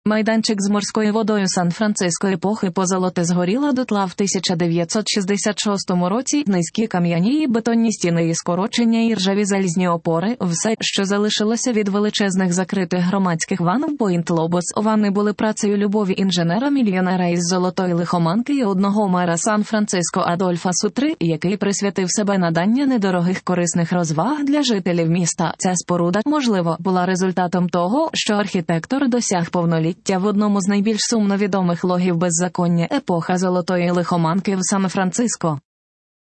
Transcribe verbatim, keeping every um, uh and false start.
Майданчик з морською водою Сан-Франциско епохи позолоти згоріла дотла в тисяча дев'ятсот шістдесят шостому році. Низькі кам'яні і бетонні стіни і скорочення і ржаві залізні опори – все, що залишилося від величезних закритих громадських ванн в Пойнт-Лобос. Ванни були працею любові інженера-мільйонера із золотої лихоманки і одного мера Сан-Франциско Адольфа Сутри, який присвятив себе надання недорогих корисних розваг для жителів міста. Ця споруда, можливо, була результатом того, що архітектор досяг повноліття в одному з найбільш сумно відомих логів беззаконня епоха золотої лихоманки в Сан-Франциско.